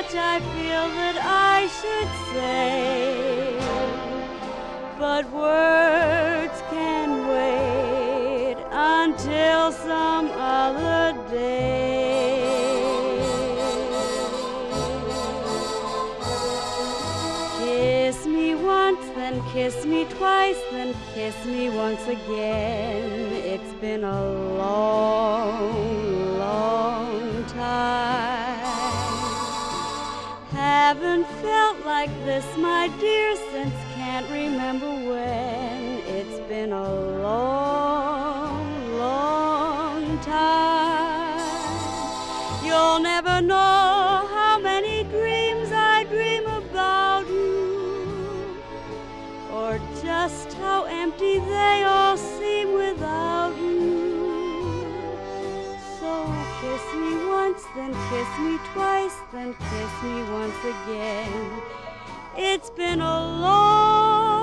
much I feel that I should say, but words can wait until some other day. Kiss me once, then kiss me twice, then kiss me once again. It's been a long, long time. Haven't felt like this, my dear, since can't remember when. It's been a long, long time. You'll never know how many dreams I dream about you, or just how empty they all seem without you. So kiss me once, then kiss me twice, then kiss me once again. It's been a long